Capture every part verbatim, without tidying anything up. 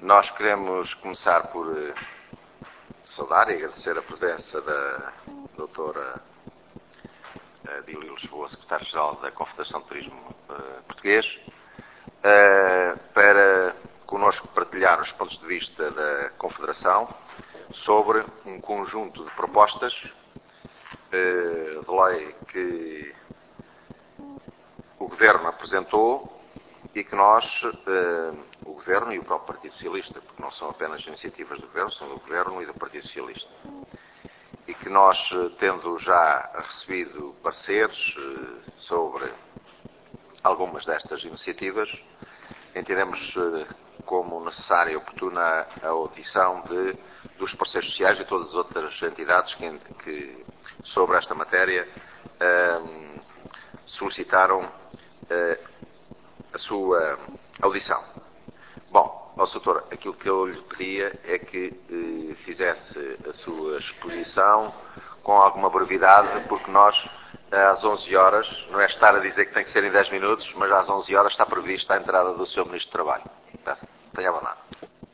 Nós queremos começar por uh, saudar e agradecer a presença da doutora uh, Dília Lisboa, secretária-geral da Confederação de Turismo uh, Português, uh, para connosco partilhar os pontos de vista da Confederação sobre um conjunto de propostas uh, de lei que o Governo apresentou e que nós, uh, o Governo e o próprio Partido Socialista, porque não são apenas iniciativas do Governo, são do Governo e do Partido Socialista, e que nós, tendo já recebido pareceres uh, sobre algumas destas iniciativas, entendemos uh, como necessária e oportuna a audição de, dos parceiros sociais e todas as outras entidades que, que sobre esta matéria uh, solicitaram uh, a sua audição. Bom, ó doutor, aquilo que eu lhe pedia é que eh, fizesse a sua exposição com alguma brevidade, porque nós, às onze horas, não é estar a dizer que tem que ser em dez minutos, mas às onze horas está prevista a entrada do seu Ministro do Trabalho. Tenha a vontade.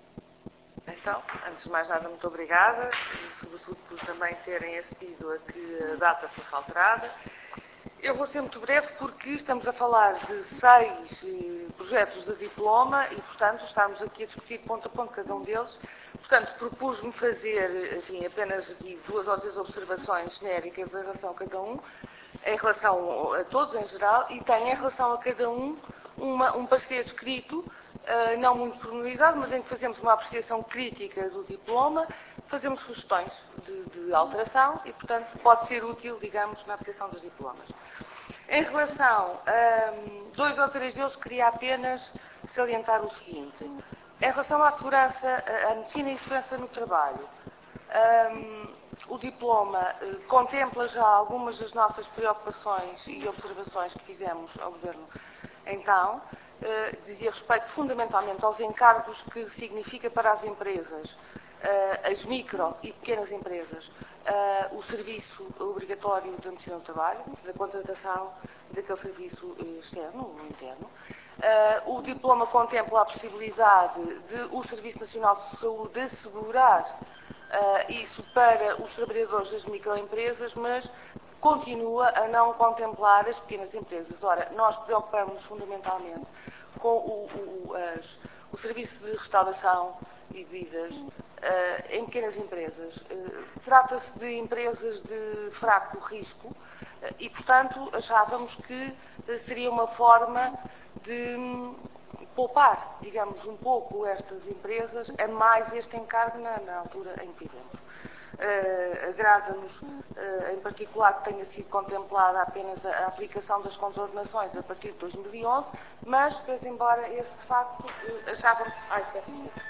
Então, antes de mais nada, muito obrigada, e sobretudo por também terem assistido a que a data fosse alterada. Eu vou ser muito breve porque estamos a falar de seis eh, projetos de diploma e, portanto, estamos aqui a discutir ponto a ponto cada um deles. Portanto, propus-me fazer, enfim, apenas aqui duas ou três observações genéricas em relação a cada um, em relação a todos em geral, e tenho em relação a cada um uma, um parecer escrito, uh, não muito pormenorizado, mas em que fazemos uma apreciação crítica do diploma, fazemos sugestões de, de alteração e, portanto, pode ser útil, digamos, na aplicação dos diplomas. Em relação a um, dois ou três deles, queria apenas salientar o seguinte. Em relação à segurança, à medicina e segurança no trabalho, um, o diploma uh, contempla já algumas das nossas preocupações e observações que fizemos ao Governo. Então, uh, dizia respeito fundamentalmente aos encargos que significa para as empresas, uh, as micro e pequenas empresas, uh, o serviço obrigatório da medicina do trabalho, da contratação daquele serviço uh, externo ou interno. Uh, o diploma contempla a possibilidade de o Serviço Nacional de Saúde assegurar uh, isso para os trabalhadores das microempresas, mas continua a não contemplar as pequenas empresas. Ora, nós preocupamos-nos fundamentalmente com o, o, as, o serviço de restauração e bebidas uh, em pequenas empresas. Uh, Trata-se de empresas de fraco risco uh, e, portanto, achávamos que uh, seria uma forma de um, poupar, digamos, um pouco estas empresas a mais este encargo na, na altura em que vivemos. Uh, agrada-nos, uh, em particular, que tenha sido contemplada apenas a, a aplicação das contraordenações a partir de dois mil e onze, mas, pese embora esse facto, uh, achávamos... Ai, peço desculpa.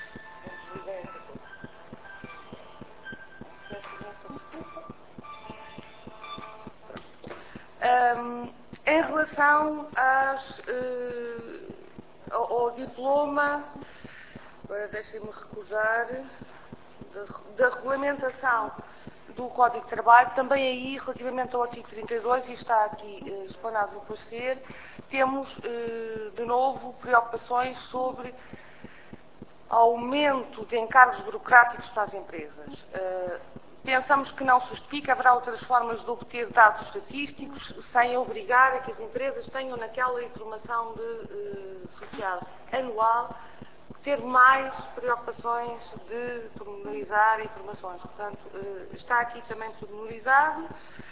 Um, em relação às, uh, ao, ao diploma, agora deixem-me recordar... da regulamentação do Código de Trabalho, também aí, relativamente ao artigo trinta e dois, e está aqui eh, explanado no parecer, temos, eh, de novo, preocupações sobre aumento de encargos burocráticos para as empresas. Eh, pensamos que não se justifica, haverá outras formas de obter dados estatísticos sem obrigar a que as empresas tenham naquela informação de, eh, social anual ter mais preocupações de pormenorizar informações. Portanto, está aqui também pormenorizado.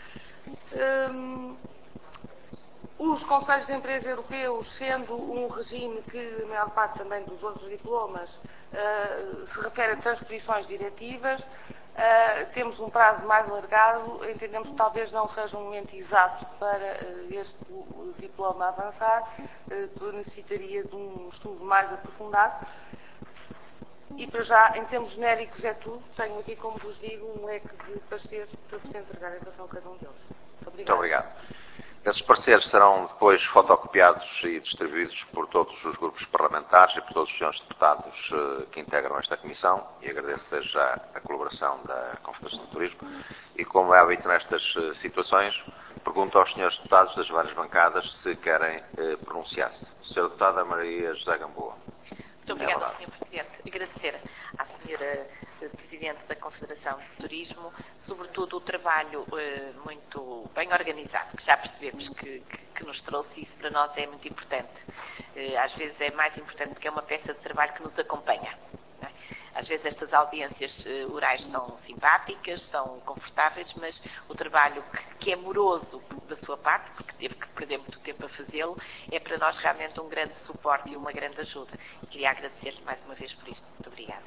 Um, os Conselhos de Empresa Europeus, sendo um regime que a maior parte também dos outros diplomas uh, se refere a transposições diretivas, uh, temos um prazo mais alargado, entendemos que talvez não seja um momento exato para uh, este o, o diploma avançar, uh, necessitaria de um estudo mais aprofundado. E para já, em termos genéricos, é tudo. Tenho aqui, como vos digo, um leque de pareceres para vos entregar em relação a cada um deles. Muito obrigado. Muito obrigado. Esses pareceres serão depois fotocopiados e distribuídos por todos os grupos parlamentares e por todos os senhores deputados uh, que integram esta comissão, e agradeço desde já a colaboração da Confederação de Turismo. E como é hábito nestas uh, situações, pergunto aos senhores deputados das várias bancadas se querem uh, pronunciar-se. senhora Deputada Maria José Gamboa. Muito obrigada, senhor Presidente. Agradecer à senhora Presidente da Confederação de Turismo, sobretudo o trabalho eh, muito bem organizado, que já percebemos que, que, que nos trouxe, e isso para nós é muito importante. Eh, às vezes é mais importante porque é uma peça de trabalho que nos acompanha. Não é? Às vezes estas audiências uh, orais são simpáticas, são confortáveis, mas o trabalho que, que é moroso da sua parte, porque teve que perder muito tempo a fazê-lo, é para nós realmente um grande suporte e uma grande ajuda. E queria agradecer-lhe mais uma vez por isto. Muito obrigada.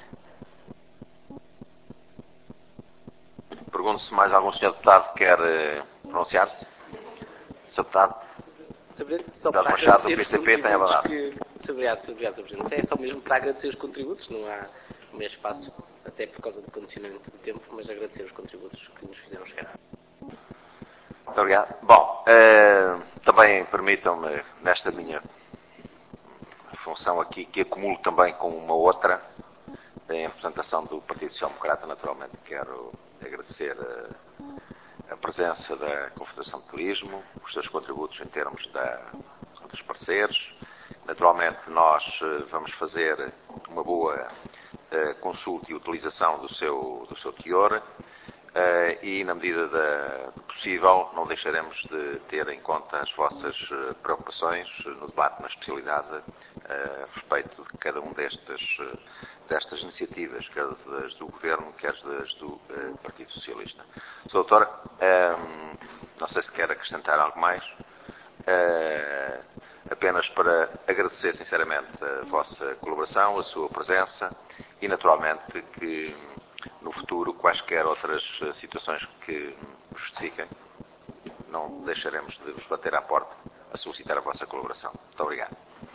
Pergunto se mais algum senhor Deputado quer uh, pronunciar-se. senhor Deputado. Só para Machado, do P C P, tem a verdade. Que... Obrigado, obrigado, senhor Presidente. É só mesmo para agradecer os contributos, não há mais espaço, até por causa do condicionamento do tempo, mas agradecer os contributos que nos fizeram chegar. Muito obrigado. Bom, uh, também permitam-me, nesta minha função aqui, que acumulo também com uma outra, em representação do Partido Social Democrata, naturalmente, quero agradecer a, a presença da Confederação de Turismo, os seus contributos em termos da, dos parceiros. Naturalmente, nós uh, vamos fazer uma boa uh, consulta e utilização do seu, do seu teor. Uh, e, na medida da, do possível, não deixaremos de ter em conta as vossas uh, preocupações uh, no debate na especialidade uh, a respeito de cada um destas, uh, destas iniciativas, quer das do Governo, quer das do uh, Partido Socialista. senhor Doutor, um, não sei se quer acrescentar algo mais, uh, apenas para agradecer sinceramente a vossa colaboração, a sua presença e, naturalmente, que no futuro, quaisquer outras situações que justifiquem, não deixaremos de vos bater à porta a solicitar a vossa colaboração. Muito obrigado.